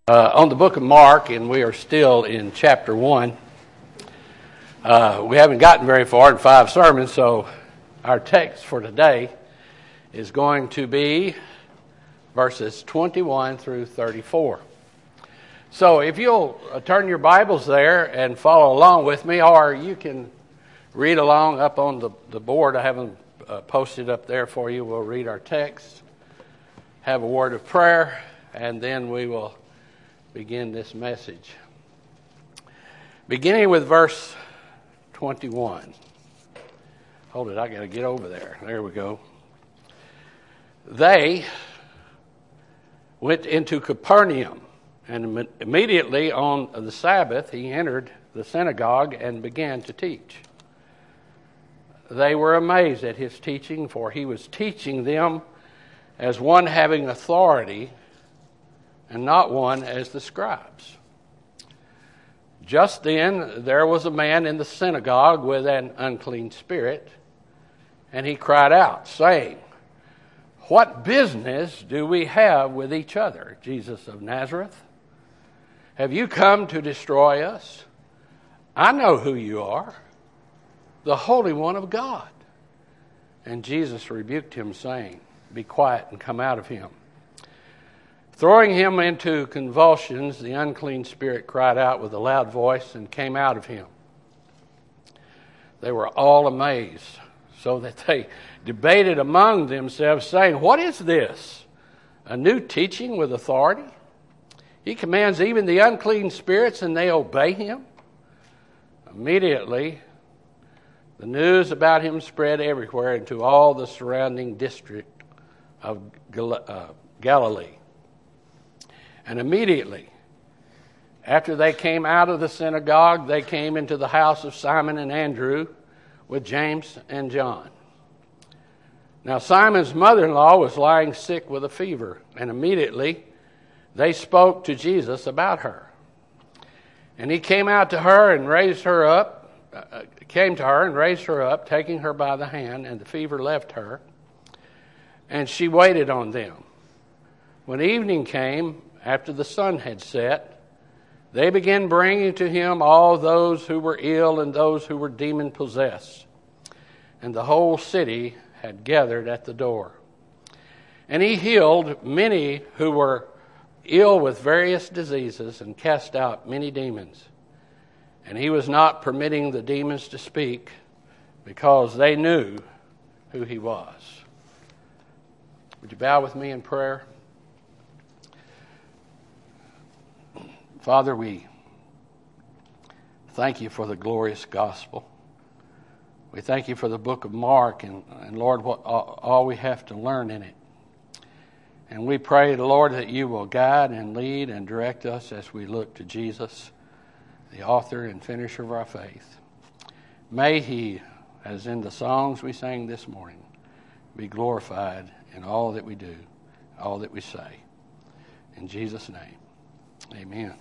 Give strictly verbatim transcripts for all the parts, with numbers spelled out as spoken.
Uh, on the book of Mark, and we are still in chapter one. Uh, we haven't gotten very far in five sermons, so our text for today is going to be verses twenty-one through thirty-four. So if you'll uh, turn your Bibles there and follow along with me, or you can read along up on the, the board. I have them uh, posted up there for you. We'll read our text, have a word of prayer, and then we will begin this message. Beginning with verse twenty-one. Hold it, I got to get over there. There we go. They went into Capernaum, and immediately on the Sabbath he entered the synagogue and began to teach. They were amazed at his teaching, for he was teaching them as one having authority, and not one as the scribes. Just then there was a man in the synagogue with an unclean spirit, and he cried out, saying, "What business do we have with each other, Jesus of Nazareth? Have you come to destroy us? I know who you are, the Holy One of God." And Jesus rebuked him, saying, "Be quiet and come out of him." Throwing him into convulsions, the unclean spirit cried out with a loud voice and came out of him. They were all amazed, so that they debated among themselves, saying, "What is this? A new teaching with authority? He commands even the unclean spirits, and they obey him." Immediately, the news about him spread everywhere into all the surrounding district of Gal- uh, Galilee. And immediately, after they came out of the synagogue, they came into the house of Simon and Andrew with James and John. Now Simon's mother-in-law was lying sick with a fever, and immediately they spoke to Jesus about her. And he came out to her and raised her up, uh, came to her and raised her up, taking her by the hand, and the fever left her, and she waited on them. When evening came, after the sun had set, they began bringing to him all those who were ill and those who were demon-possessed. And the whole city had gathered at the door. And he healed many who were ill with various diseases and cast out many demons. And he was not permitting the demons to speak, because they knew who he was. Would you bow with me in prayer? Father, we thank you for the glorious gospel. We thank you for the book of Mark, and, and Lord, what all, all we have to learn in it. And we pray, Lord, that you will guide and lead and direct us as we look to Jesus, the author and finisher of our faith. May he, as in the songs we sang this morning, be glorified in all that we do, all that we say. In Jesus' name, amen.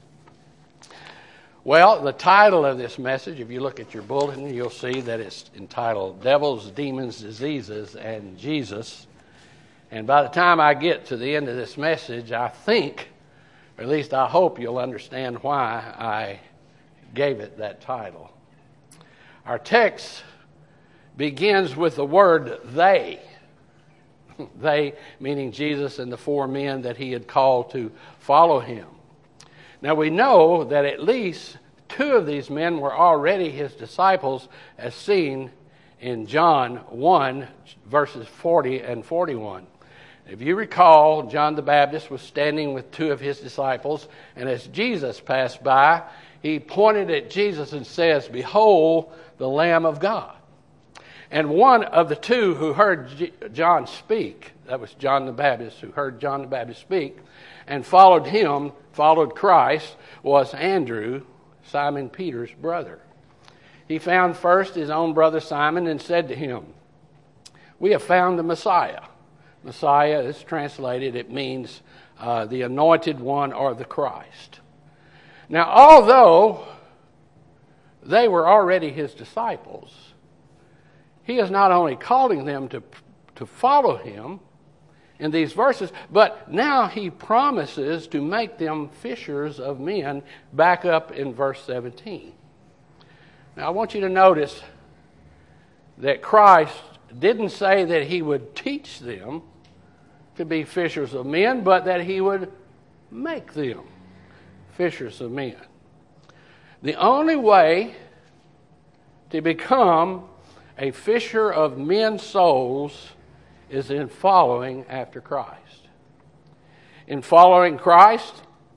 Well, the title of this message, if you look at your bulletin, you'll see that it's entitled Devils, Demons, Diseases, and Jesus. And by the time I get to the end of this message, I think, or at least I hope you'll understand why I gave it that title. Our text begins with the word they. They, meaning Jesus and the four men that he had called to follow him. Now we know that at least two of these men were already his disciples, as seen in John one, verses forty and forty-one. If you recall, John the Baptist was standing with two of his disciples, and as Jesus passed by, he pointed at Jesus and says, "Behold, the Lamb of God." And one of the two who heard John speak, that was John the Baptist, who heard John the Baptist speak, and followed him, followed Christ, was Andrew, Simon Peter's brother. He found first his own brother Simon and said to him, "We have found the Messiah." Messiah is translated, it means uh, the anointed one or the Christ. Now, although they were already his disciples, he is not only calling them to, to follow him, in these verses, but now he promises to make them fishers of men back up in verse seventeen. Now I want you to notice that Christ didn't say that he would teach them to be fishers of men, but that he would make them fishers of men. The only way to become a fisher of men's souls is in following after Christ. In following Christ,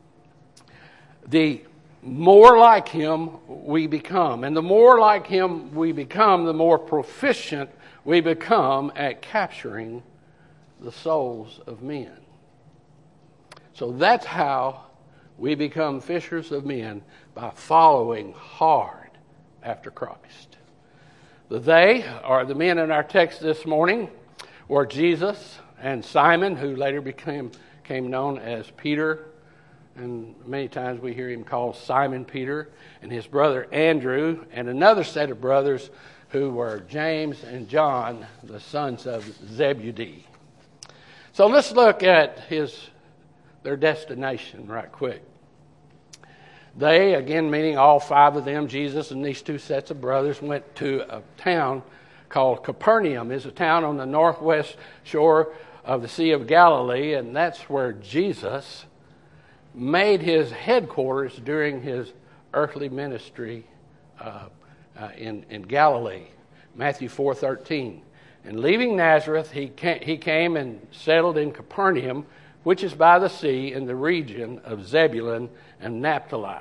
the more like him we become. And the more like him we become, the more proficient we become at capturing the souls of men. So that's how we become fishers of men, by following hard after Christ. The they are the men in our text this morning were Jesus and Simon, who later became, became known as Peter, and many times we hear him called Simon Peter, and his brother Andrew, and another set of brothers who were James and John, the sons of Zebedee. So let's look at his their destination right quick. They, again meaning all five of them, Jesus and these two sets of brothers, went to a town called Capernaum. It's a town on the northwest shore of the Sea of Galilee, and that's where Jesus made his headquarters during his earthly ministry uh, uh, in, in Galilee. Matthew four thirteen. And leaving Nazareth, he came, he came and settled in Capernaum, which is by the sea in the region of Zebulun and Naphtali.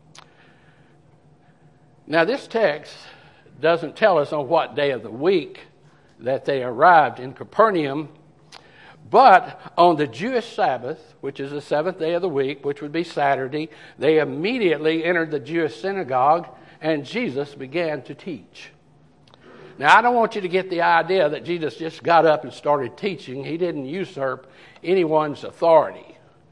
Now this text doesn't tell us on what day of the week that they arrived in Capernaum, but on the Jewish Sabbath, which is the seventh day of the week, which would be Saturday, they immediately entered the Jewish synagogue and Jesus began to teach. Now, I don't want you to get the idea that Jesus just got up and started teaching. He didn't usurp anyone's authority.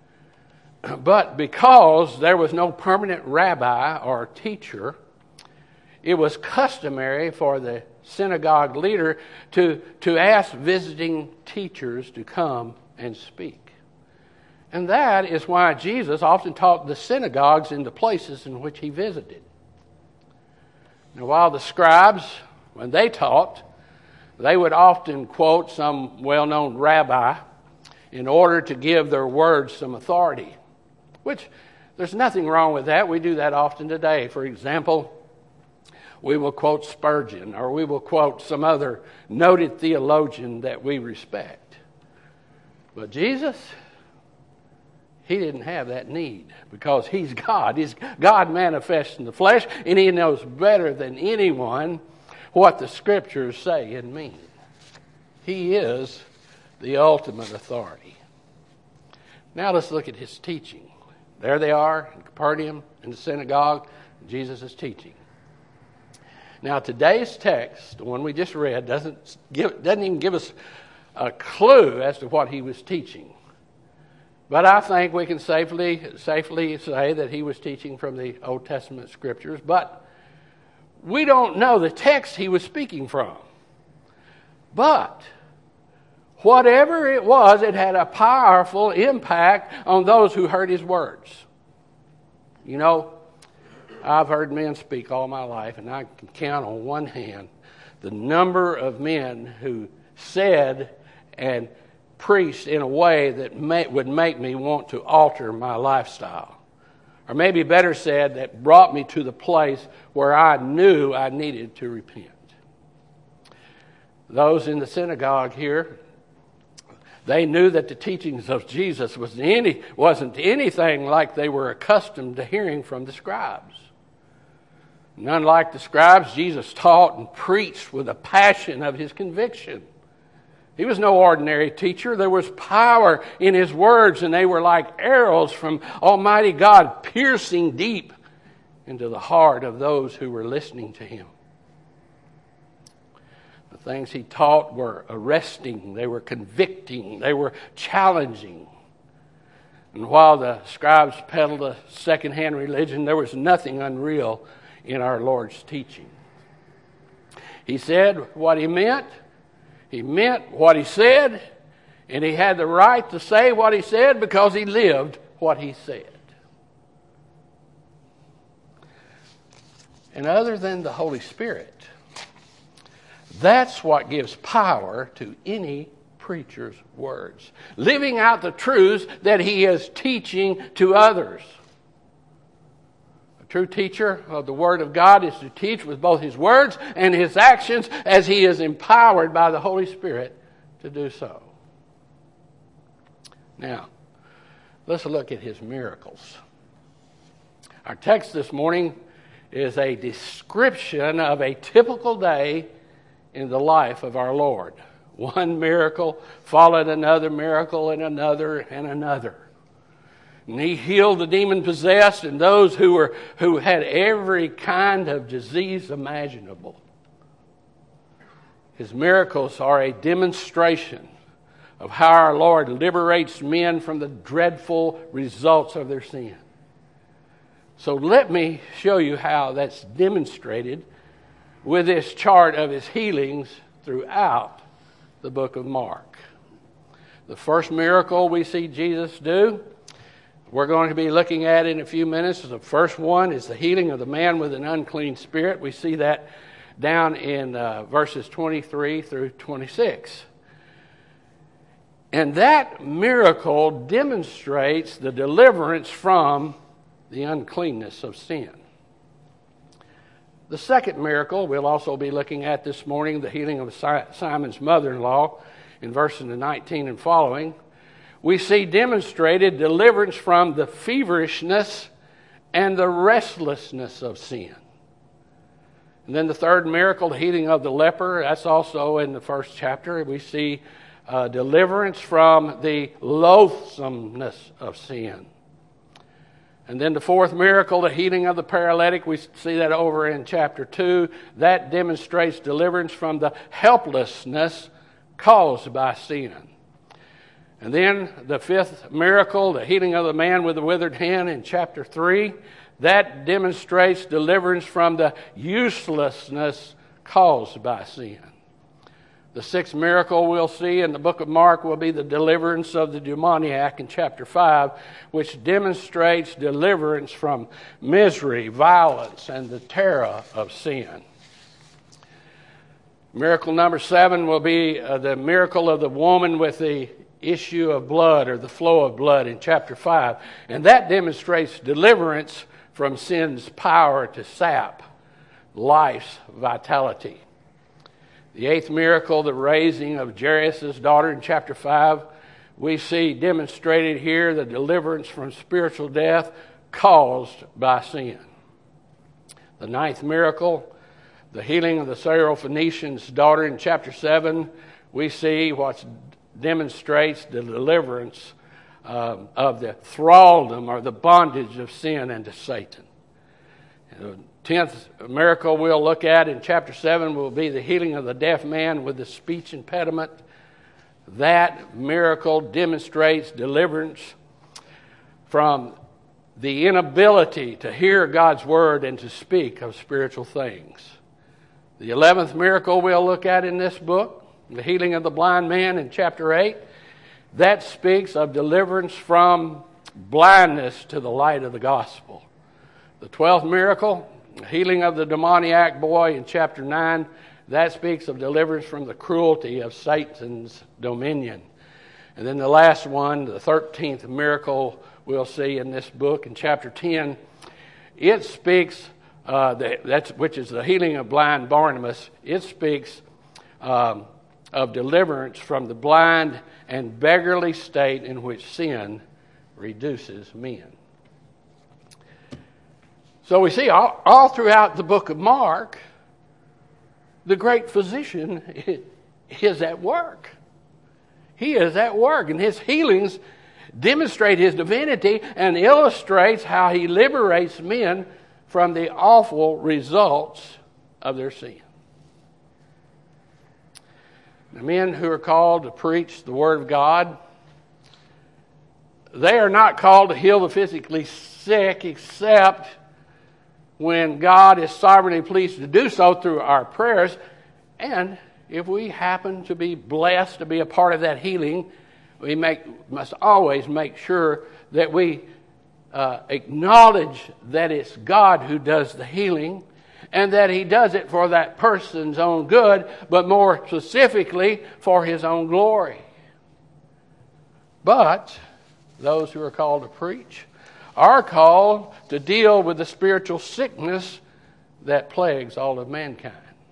But because there was no permanent rabbi or teacher, it was customary for the synagogue leader to, to ask visiting teachers to come and speak. And that is why Jesus often taught the synagogues in the places in which he visited. Now, while the scribes, when they taught, they would often quote some well-known rabbi in order to give their words some authority, which there's nothing wrong with that. We do that often today. For example, we will quote Spurgeon, or we will quote some other noted theologian that we respect. But Jesus, he didn't have that need, because he's God. He's God manifest in the flesh, and he knows better than anyone what the Scriptures say and mean. He is the ultimate authority. Now let's look at his teaching. There they are in Capernaum, in the synagogue. Jesus is teaching. Now today's text, the one we just read, doesn't give, doesn't even give us a clue as to what he was teaching. But I think we can safely safely say that he was teaching from the Old Testament Scriptures. But we don't know the text he was speaking from. But whatever it was, it had a powerful impact on those who heard his words. You know, I've heard men speak all my life, and I can count on one hand the number of men who said and preached in a way that may, would make me want to alter my lifestyle. Or maybe better said, that brought me to the place where I knew I needed to repent. Those in the synagogue here, they knew that the teachings of Jesus was any, wasn't anything like they were accustomed to hearing from the scribes. None like the scribes, Jesus taught and preached with a passion of his conviction. He was no ordinary teacher. There was power in his words, and they were like arrows from Almighty God, piercing deep into the heart of those who were listening to him. The things he taught were arresting, they were convicting, they were challenging. And while the scribes peddled a second-hand religion, there was nothing unreal in our Lord's teaching. He said what he meant. He meant what he said. And he had the right to say what he said because he lived what he said. And other than the Holy Spirit, that's what gives power to any preacher's words. Living out the truths that he is teaching to others. A true teacher of the Word of God is to teach with both his words and his actions as he is empowered by the Holy Spirit to do so. Now, let's look at his miracles. Our text this morning is a description of a typical day in the life of our Lord. One miracle followed another miracle and another and another. And he healed the demon-possessed and those who were who had every kind of disease imaginable. His miracles are a demonstration of how our Lord liberates men from the dreadful results of their sin. So let me show you how that's demonstrated with this chart of his healings throughout the book of Mark. The first miracle we see Jesus do, we're going to be looking at in a few minutes. The first one is the healing of the man with an unclean spirit. We see that down in uh, verses twenty-three through twenty-six. And that miracle demonstrates the deliverance from the uncleanness of sin. The second miracle we'll also be looking at this morning, the healing of Simon's mother-in-law, in verses nineteen and following. We see demonstrated deliverance from the feverishness and the restlessness of sin. And then the third miracle, the healing of the leper, that's also in the first chapter. We see uh, deliverance from the loathsomeness of sin. And then the fourth miracle, the healing of the paralytic, we see that over in chapter two. That demonstrates deliverance from the helplessness caused by sin. And then the fifth miracle, the healing of the man with the withered hand in chapter three. That demonstrates deliverance from the uselessness caused by sin. The sixth miracle we'll see in the book of Mark will be the deliverance of the demoniac in chapter five, which demonstrates deliverance from misery, violence, and the terror of sin. Miracle number seven will be uh, the miracle of the woman with the issue of blood or the flow of blood in chapter five. And that demonstrates deliverance from sin's power to sap life's vitality. The eighth miracle, the raising of Jairus' daughter in chapter five, we see demonstrated here the deliverance from spiritual death caused by sin. The ninth miracle, the healing of the Syrophoenician's daughter in chapter seven, we see what demonstrates the deliverance uh, of the thraldom or the bondage of sin and to Satan. And tenth miracle we'll look at in chapter seven will be the healing of the deaf man with the speech impediment. That miracle demonstrates deliverance from the inability to hear God's word and to speak of spiritual things. The eleventh miracle we'll look at in this book, the healing of the blind man in chapter eight, that speaks of deliverance from blindness to the light of the gospel. The twelfth miracle, the healing of the demoniac boy in chapter nine, that speaks of deliverance from the cruelty of Satan's dominion. And then the last one, the thirteenth miracle we'll see in this book in chapter ten, it speaks, uh, the, that's, which is the healing of blind Barnabas, it speaks um, of deliverance from the blind and beggarly state in which sin reduces men. So we see all, all throughout the book of Mark, the great physician is at work. He is at work, and his healings demonstrate his divinity and illustrates how he liberates men from the awful results of their sin. The men who are called to preach the Word of God, they are not called to heal the physically sick except when God is sovereignly pleased to do so through our prayers. And if we happen to be blessed to be a part of that healing, we make, must always make sure that we uh, acknowledge that it's God who does the healing and that He does it for that person's own good, but more specifically for His own glory. But those who are called to preach are called to deal with the spiritual sickness that plagues all of mankind.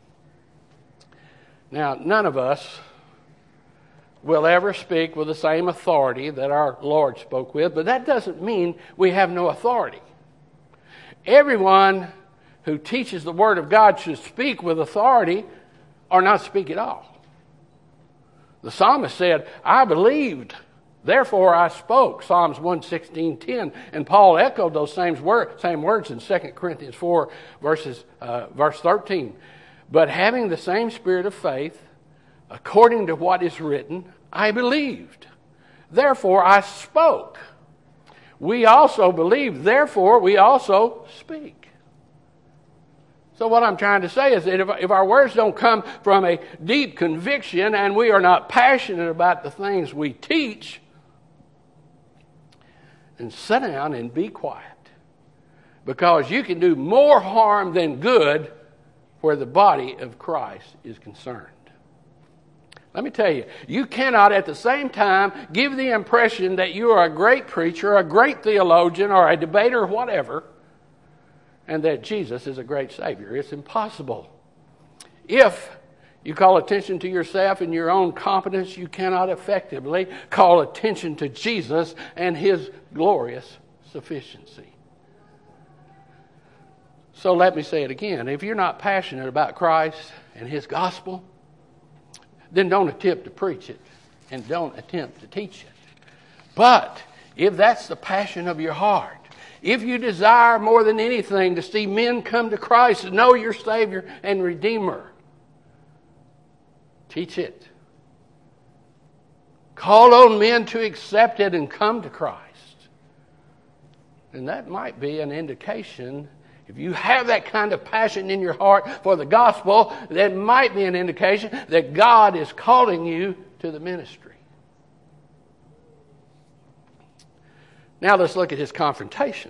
Now, none of us will ever speak with the same authority that our Lord spoke with, but that doesn't mean we have no authority. Everyone who teaches the Word of God should speak with authority or not speak at all. The psalmist said, I believed, therefore I spoke, Psalms one sixteen ten. And Paul echoed those same, word, same words in Second Corinthians four, verses, uh, verse thirteen. But having the same spirit of faith, according to what is written, I believed, therefore I spoke. We also believe, therefore we also speak. So what I'm trying to say is that if, if our words don't come from a deep conviction and we are not passionate about the things we teach, then sit down and be quiet. Because you can do more harm than good where the body of Christ is concerned. Let me tell you, you cannot at the same time give the impression that you are a great preacher, a great theologian, or a debater, or whatever, and that Jesus is a great Savior. It's impossible. If you call attention to yourself and your own competence, you cannot effectively call attention to Jesus and His glorious sufficiency. So let me say it again. If you're not passionate about Christ and His gospel, then don't attempt to preach it and don't attempt to teach it. But if that's the passion of your heart, if you desire more than anything to see men come to Christ and know your Savior and Redeemer, teach it. Call on men to accept it and come to Christ. And that might be an indication, if you have that kind of passion in your heart for the gospel, that might be an indication that God is calling you to the ministry. Now let's look at His confrontation.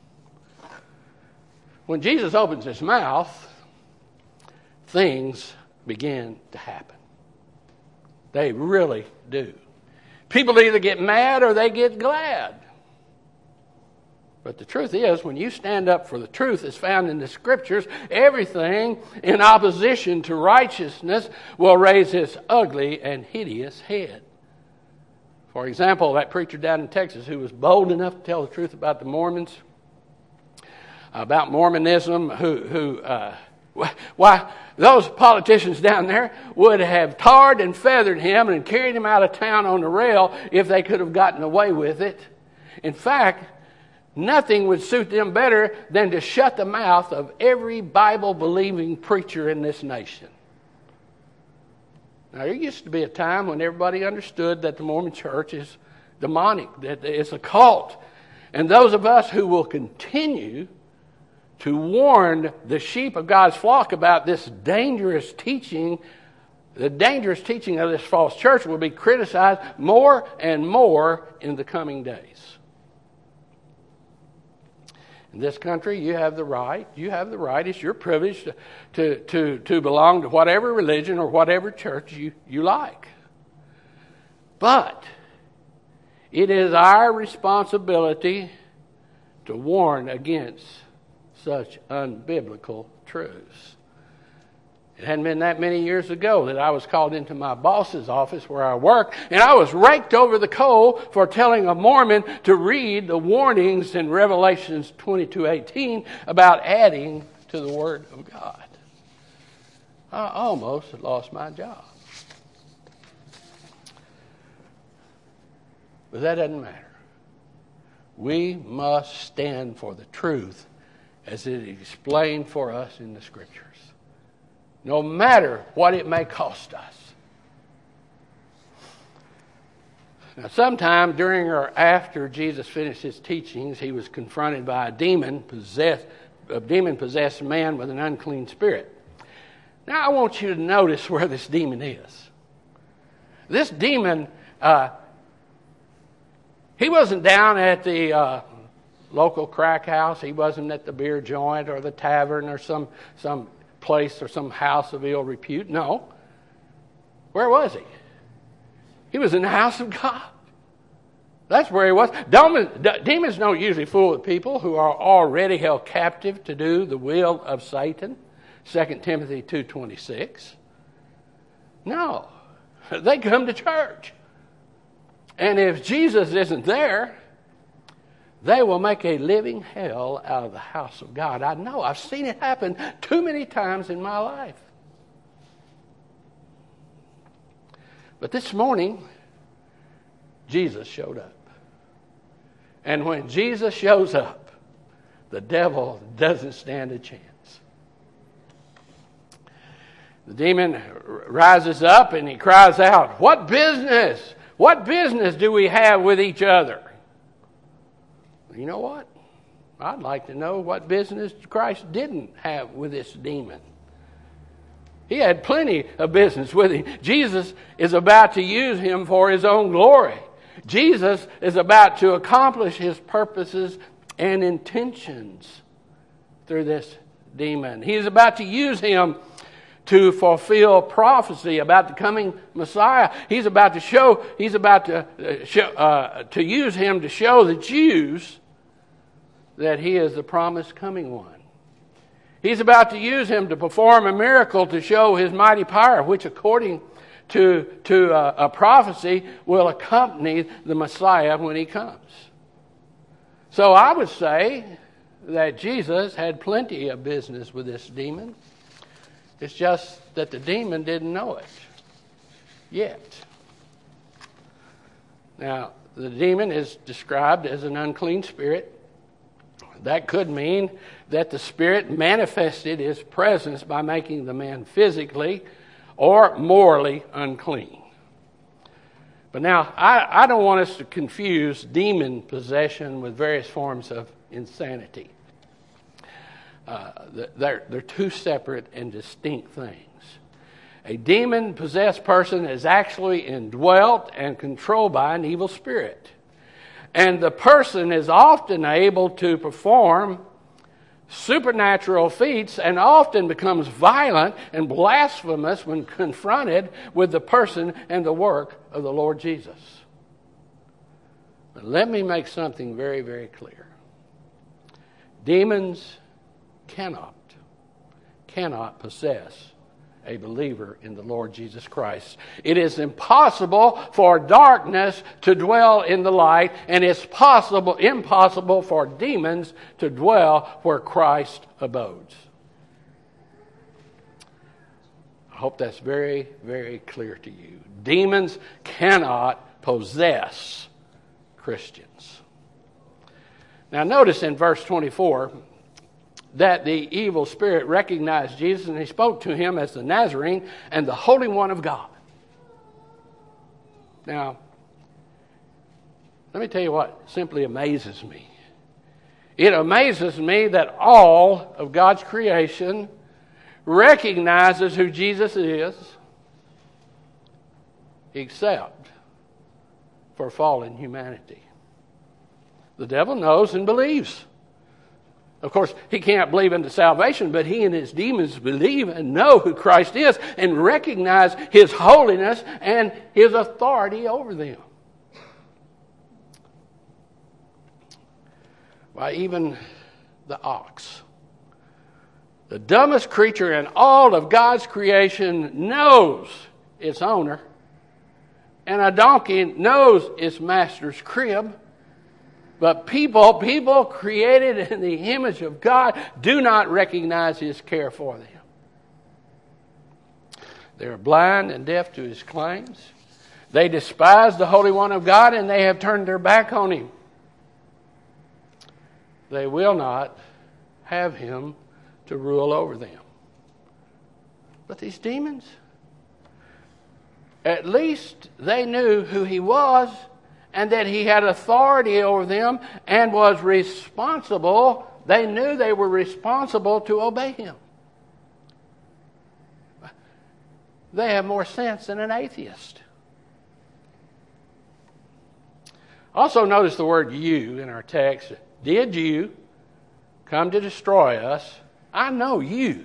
When Jesus opens His mouth, things begin to happen. They really do. People either get mad or they get glad. But the truth is, when you stand up for the truth as found in the Scriptures, everything in opposition to righteousness will raise its ugly and hideous head. For example, that preacher down in Texas who was bold enough to tell the truth about the Mormons, about Mormonism, who, who uh, why, those politicians down there would have tarred and feathered him and carried him out of town on the rail if they could have gotten away with it. In fact, nothing would suit them better than to shut the mouth of every Bible-believing preacher in this nation. Now, there used to be a time when everybody understood that the Mormon Church is demonic, that it's a cult. And those of us who will continue to warn the sheep of God's flock about this dangerous teaching, the dangerous teaching of this false church will be criticized more and more in the coming days. In this country, you have the right, you have the right, it's your privilege to, to, to, to belong to whatever religion or whatever church you, you like. But it is our responsibility to warn against such unbiblical truths. It hadn't been that many years ago that I was called into my boss's office where I worked, and I was raked over the coal for telling a Mormon to read the warnings in Revelations twenty-two eighteen about adding to the Word of God. I almost had lost my job. But that doesn't matter. We must stand for the truth as it is explained for us in the Scriptures, no matter what it may cost us. Now, sometime during or after Jesus finished His teachings, He was confronted by a demon possessed, a demon-possessed man with an unclean spirit. Now, I want you to notice where this demon is. This demon uh, He wasn't down at the uh, local crack house. He wasn't at the beer joint or the tavern or some some place or some house of ill repute. No. Where was he? He was in the house of God. That's where he was. Demons don't usually fool with people who are already held captive to do the will of Satan. Second Timothy two twenty-six. No. They come to church. And if Jesus isn't there, they will make a living hell out of the house of God. I know. I've seen it happen too many times in my life. But this morning, Jesus showed up. And when Jesus shows up, the devil doesn't stand a chance. The demon rises up and he cries out, "What business? What business do we have with each other?" You know what? I'd like to know what business Christ didn't have with this demon. He had plenty of business with him. Jesus is about to use him for his own glory. Jesus is about to accomplish his purposes and intentions through this demon. He is about to use him to fulfill prophecy about the coming Messiah. He's about to show, he's about to uh, show, uh, to use him to show the Jews that he is the promised coming one. He's about to use him to perform a miracle to show his mighty power, which according to, to a, a prophecy will accompany the Messiah when he comes. So I would say that Jesus had plenty of business with this demon. It's just that the demon didn't know it yet. Now, the demon is described as an unclean spirit. That could mean that the spirit manifested his presence by making the man physically or morally unclean. But now, I, I don't want us to confuse demon possession with various forms of insanity. Uh, they're, they're two separate and distinct things. A demon-possessed person is actually indwelt and controlled by an evil spirit. And the person is often able to perform supernatural feats and often becomes violent and blasphemous when confronted with the person and the work of the Lord Jesus. But let me make something very, very clear. Demons cannot, cannot possess a believer in the Lord Jesus Christ. It is impossible for darkness to dwell in the light, and it's possible, impossible for demons to dwell where Christ abodes. I hope that's very, very clear to you. Demons cannot possess Christians. Now notice in verse twenty-four, that the evil spirit recognized Jesus and he spoke to him as the Nazarene and the Holy One of God. Now, let me tell you what simply amazes me. It amazes me that all of God's creation recognizes who Jesus is, except for fallen humanity. The devil knows and believes. Of course, he can't believe into salvation, but he and his demons believe and know who Christ is and recognize his holiness and his authority over them. Why, even the ox, the dumbest creature in all of God's creation, knows its owner, and a donkey knows its master's crib. But people, people created in the image of God do not recognize his care for them. They are blind and deaf to his claims. They despise the Holy One of God and they have turned their back on him. They will not have him to rule over them. But these demons, at least they knew who he was and that he had authority over them and was responsible. They knew they were responsible to obey him. They have more sense than an atheist. Also notice the word you in our text. Did you come to destroy us? I know you.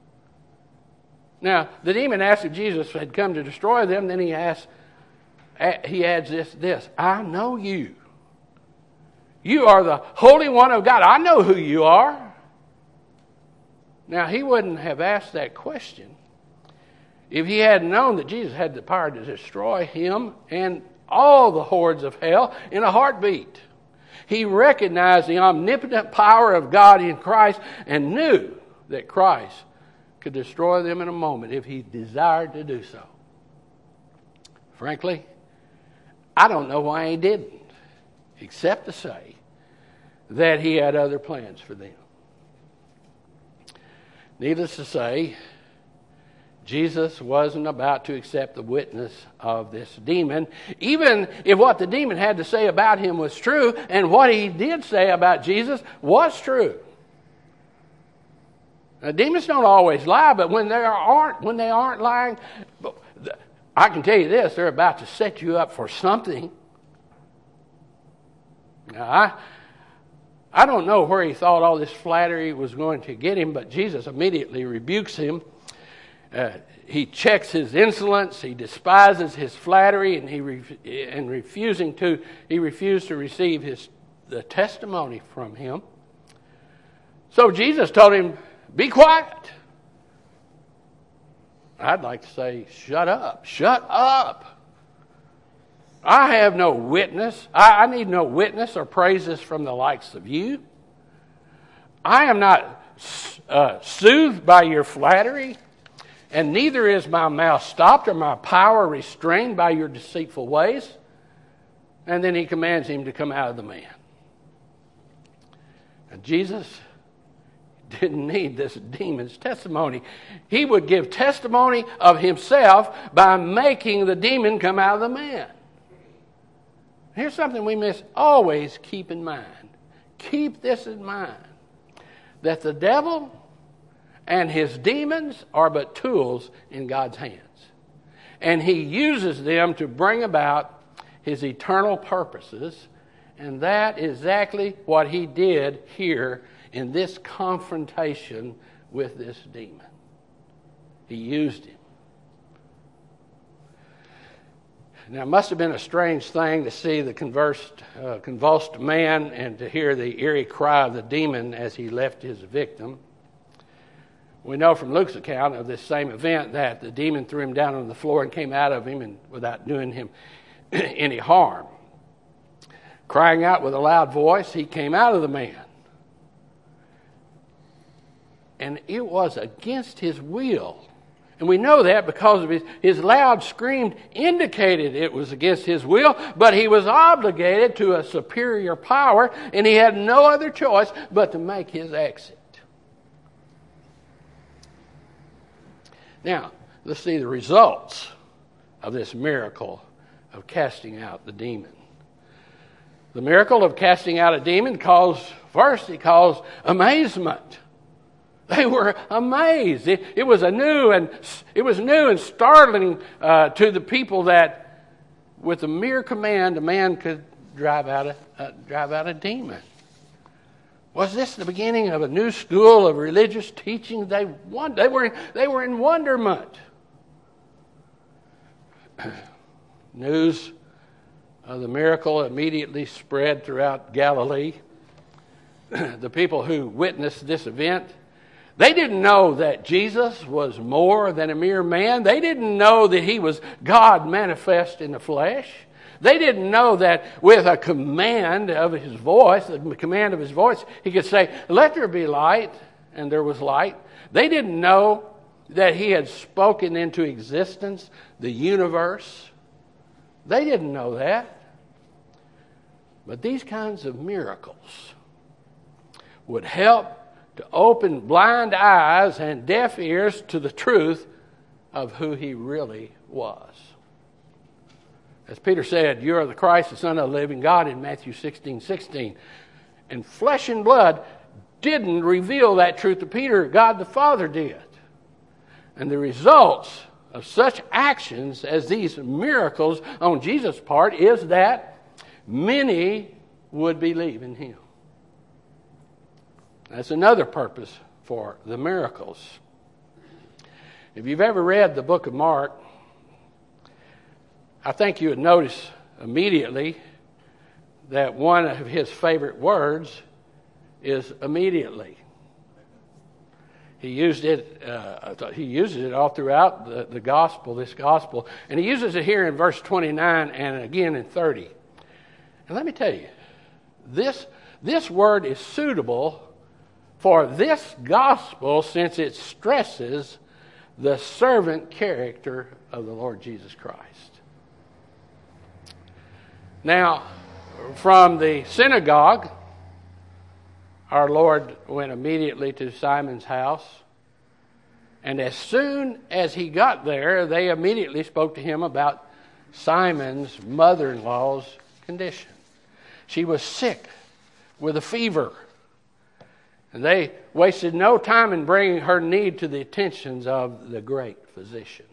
Now, the demon asked if Jesus had come to destroy them. Then he asks, he adds this, this, I know you. You are the Holy One of God. I know who you are. Now, he wouldn't have asked that question if he had known that Jesus had the power to destroy him and all the hordes of hell in a heartbeat. He recognized the omnipotent power of God in Christ and knew that Christ could destroy them in a moment if he desired to do so. Frankly, I don't know why he didn't, except to say that he had other plans for them. Needless to say, Jesus wasn't about to accept the witness of this demon, even if what the demon had to say about him was true, and what he did say about Jesus was true. Now, demons don't always lie, but when they aren't, when they aren't lying, I can tell you this: they're about to set you up for something. Now, I, I don't know where he thought all this flattery was going to get him, but Jesus immediately rebukes him. Uh, he checks his insolence. He despises his flattery, and he re- and refusing to he refused to receive his the testimony from him. So Jesus told him, "Be quiet." I'd like to say, "Shut up! Shut up! I have no witness. I, I need no witness or praises from the likes of you. I am not uh, soothed by your flattery. And neither is my mouth stopped or my power restrained by your deceitful ways." And then he commands him to come out of the man. And Jesus didn't need this demon's testimony. He would give testimony of himself by making the demon come out of the man. Here's something we must always keep in mind. Keep this in mind. That the devil and his demons are but tools in God's hands. And he uses them to bring about his eternal purposes. And that is exactly what he did here in this confrontation with this demon. He used him. Now, it must have been a strange thing to see the conversed, uh, convulsed man and to hear the eerie cry of the demon as he left his victim. We know from Luke's account of this same event that the demon threw him down on the floor and came out of him and without doing him any harm. Crying out with a loud voice, he came out of the man. And it was against his will. And we know that because of his, his loud scream indicated it was against his will, but he was obligated to a superior power, and he had no other choice but to make his exit. Now, let's see the results of this miracle of casting out the demon. The miracle of casting out a demon caused, first, it caused amazement. They were amazed. It, it was a new and it was new and startling uh, to the people that, with a mere command, a man could drive out a uh, drive out a demon. Was this the beginning of a new school of religious teaching? They won- they were they were in wonderment. News of the miracle immediately spread throughout Galilee. The people who witnessed this event, they didn't know that Jesus was more than a mere man. They didn't know that he was God manifest in the flesh. They didn't know that with a command of his voice, the command of his voice, he could say, "Let there be light," and there was light. They didn't know that he had spoken into existence the universe. They didn't know that. But these kinds of miracles would help to open blind eyes and deaf ears to the truth of who he really was. As Peter said, "You are the Christ, the Son of the living God," in Matthew sixteen sixteen. And flesh and blood didn't reveal that truth to Peter. God the Father did. And the results of such actions as these miracles on Jesus' part is that many would believe in him. That's another purpose for the miracles. If you've ever read the book of Mark, I think you would notice immediately that one of his favorite words is immediately. He used it. Uh, he uses it all throughout the, the gospel, this gospel, and he uses it here in verse twenty-nine and again in thirty. And let me tell you, this this word is suitable for this gospel since it stresses the servant character of the Lord Jesus Christ. Now, from the synagogue, our Lord went immediately to Simon's house, and as soon as he got there, they immediately spoke to him about Simon's mother-in-law's condition. She was sick with a fever, and they wasted no time in bringing her need to the attentions of the great physician.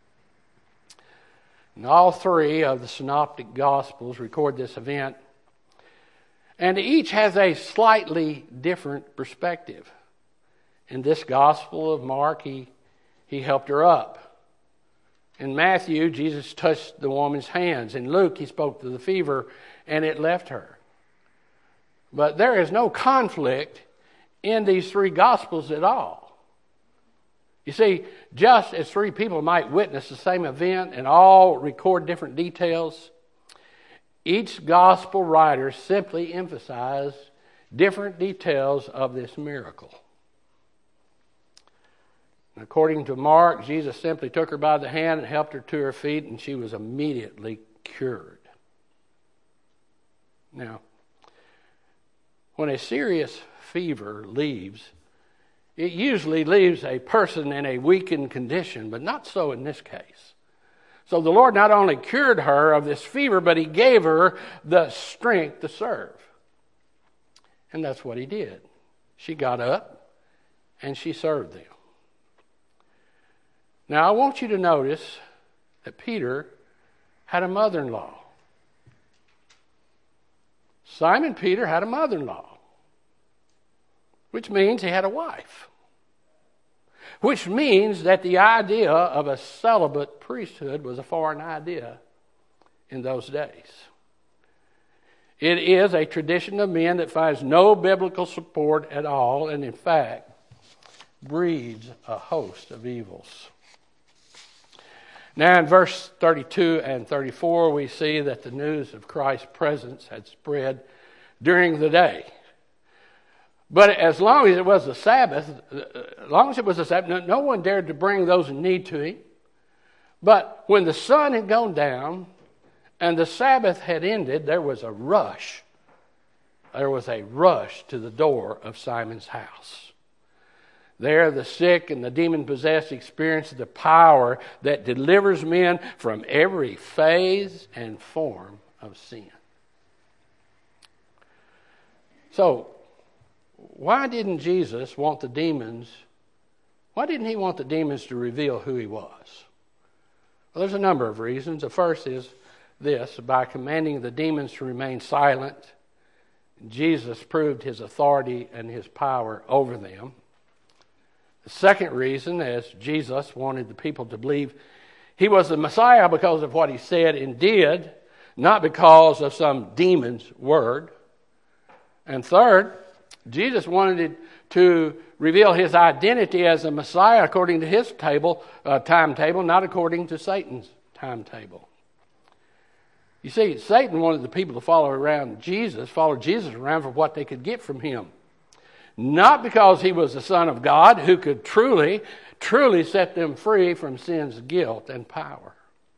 And all three of the synoptic gospels record this event, and each has a slightly different perspective. In this gospel of Mark, he, he helped her up. In Matthew, Jesus touched the woman's hands. In Luke, he spoke to the fever, and it left her. But there is no conflict in these three gospels at all. You see, just as three people might witness the same event and all record different details, each gospel writer simply emphasized different details of this miracle. According to Mark, Jesus simply took her by the hand and helped her to her feet, and she was immediately cured. Now, when a serious fever leaves, it usually leaves a person in a weakened condition, but not so in this case. So the Lord not only cured her of this fever, but he gave her the strength to serve. And that's what he did. She got up and she served them. Now I want you to notice that Peter had a mother-in-law. Simon Peter had a mother-in-law, which means he had a wife. Which means that the idea of a celibate priesthood was a foreign idea in those days. It is a tradition of men that finds no biblical support at all, and in fact, breeds a host of evils. Now in verse thirty-two and thirty-four, we see that the news of Christ's presence had spread during the day. But as long as it was the Sabbath, as long as it was the Sabbath, no one dared to bring those in need to him. But when the sun had gone down and the Sabbath had ended, there was a rush. There was a rush to the door of Simon's house. There the sick and the demon-possessed experienced the power that delivers men from every phase and form of sin. So, why didn't Jesus want the demons, why didn't he want the demons to reveal who he was? Well, there's a number of reasons. The first is this: by commanding the demons to remain silent, Jesus proved his authority and his power over them. The second reason is Jesus wanted the people to believe he was the Messiah because of what he said and did, not because of some demon's word. And third, Jesus wanted to reveal his identity as a Messiah according to his table, uh, timetable, not according to Satan's timetable. You see, Satan wanted the people to follow around Jesus, follow Jesus around for what they could get from him. Not because he was the Son of God who could truly, truly set them free from sin's guilt and power.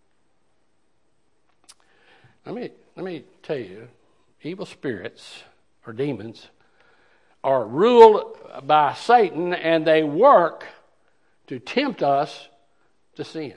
Let me, let me tell you, evil spirits or demons are ruled by Satan, and they work to tempt us to sin.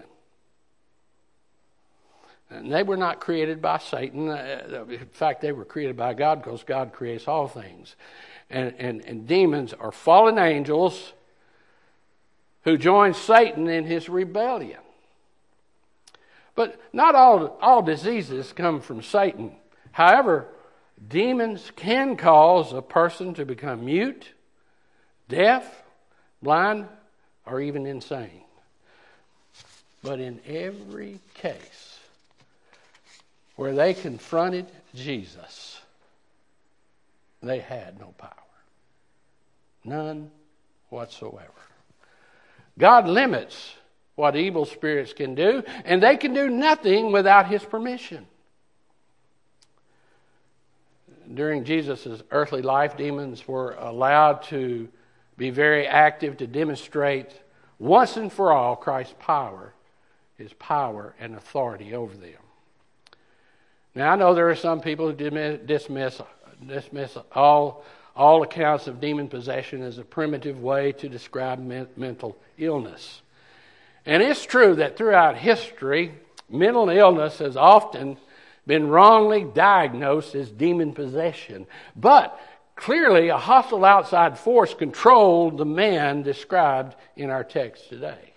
And they were not created by Satan. In fact, they were created by God because God creates all things. And, and, and demons are fallen angels who join Satan in his rebellion. But not all, all diseases come from Satan. However, demons can cause a person to become mute, deaf, blind, or even insane. But in every case where they confronted Jesus, they had no power. None whatsoever. God limits what evil spirits can do, and they can do nothing without His permission. During Jesus' earthly life, demons were allowed to be very active to demonstrate once and for all Christ's power, His power and authority over them. Now, I know there are some people who dismiss, dismiss all, all accounts of demon possession as a primitive way to describe men, mental illness. And it's true that throughout history, mental illness has often been wrongly diagnosed as demon possession. But clearly, a hostile outside force controlled the man described in our text today.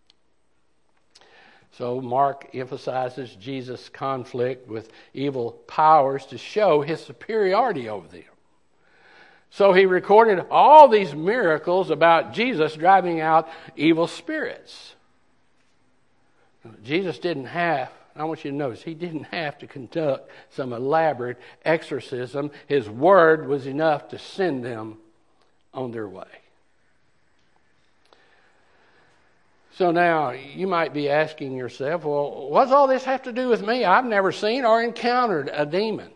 So Mark emphasizes Jesus' conflict with evil powers to show his superiority over them. So he recorded all these miracles about Jesus driving out evil spirits. Jesus didn't have, I want you to notice, he didn't have to conduct some elaborate exorcism. His word was enough to send them on their way. So now you might be asking yourself, well, what does all this have to do with me? I've never seen or encountered a demon.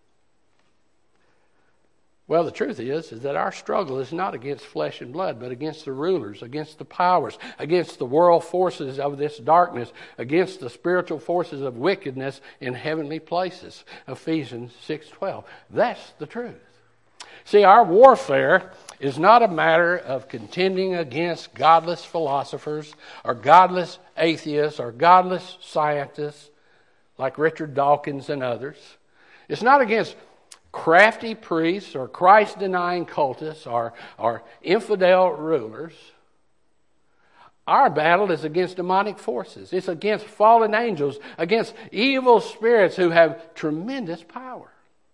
Well, the truth is, is that our struggle is not against flesh and blood, but against the rulers, against the powers, against the world forces of this darkness, against the spiritual forces of wickedness in heavenly places. Ephesians six twelve. That's the truth. See, our warfare is not a matter of contending against godless philosophers or godless atheists or godless scientists like Richard Dawkins and others. It's not against crafty priests or Christ-denying cultists or, or infidel rulers. Our battle is against demonic forces. It's against fallen angels, against evil spirits who have tremendous power.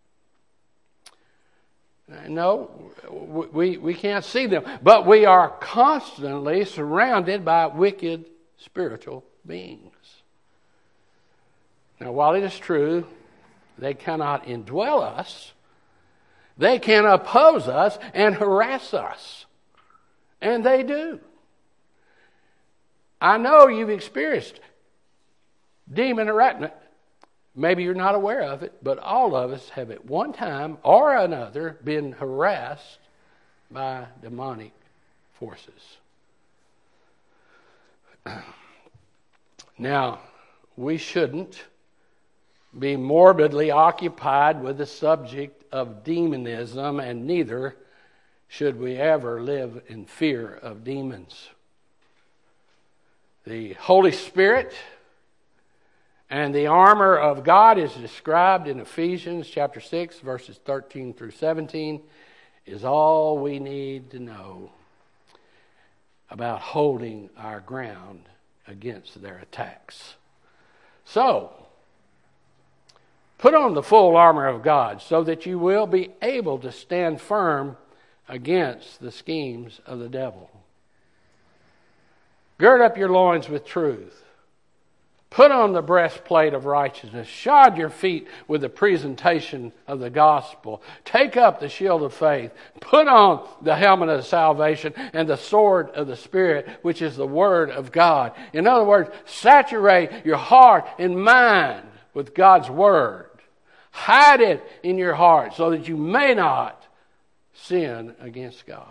No, we, we can't see them, but we are constantly surrounded by wicked spiritual beings. Now, while it is true they cannot indwell us, they can oppose us and harass us. And they do. I know you've experienced demon harassment. Maybe you're not aware of it, but all of us have at one time or another been harassed by demonic forces. Now, we shouldn't be morbidly occupied with the subject of demonism, and neither should we ever live in fear of demons. The Holy Spirit and the armor of God is described in Ephesians chapter six, verses thirteen through seventeen, is all we need to know about holding our ground against their attacks. So, put on the full armor of God so that you will be able to stand firm against the schemes of the devil. Gird up your loins with truth. Put on the breastplate of righteousness. Shod your feet with the presentation of the gospel. Take up the shield of faith. Put on the helmet of salvation and the sword of the Spirit, which is the word of God. In other words, saturate your heart and mind with God's word. Hide it in your heart so that you may not sin against God.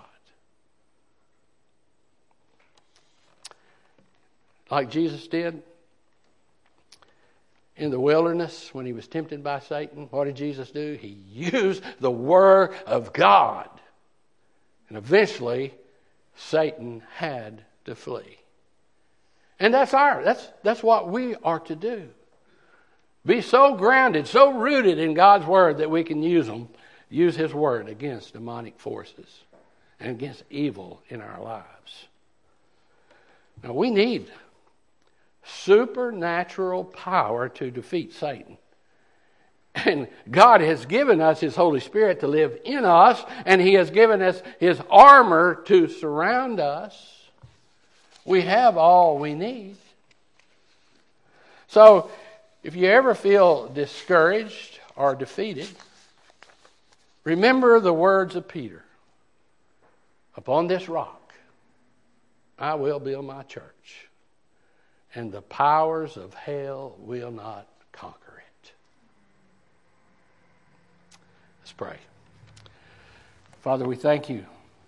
Like Jesus did in the wilderness when he was tempted by Satan, what did Jesus do? He used the word of God. And eventually, Satan had to flee. And that's our, that's, that's what we are to do. Be so grounded, so rooted in God's word that we can use them, use his word against demonic forces and against evil in our lives. Now we need supernatural power to defeat Satan. And God has given us His Holy Spirit to live in us, and He has given us His armor to surround us. We have all we need. So, if you ever feel discouraged or defeated, remember the words of Peter. Upon this rock, I will build my church, and the powers of hell will not conquer it. Let's pray. Father, we thank you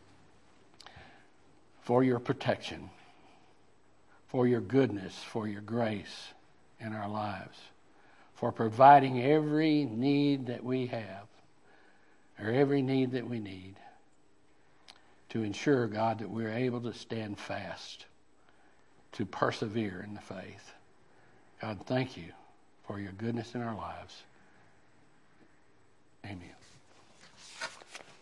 for your protection, for your goodness, for your grace in our lives, for providing every need that we have, or every need that we need, to ensure, God, that we're able to stand fast, to persevere in the faith. God, thank you for your goodness in our lives.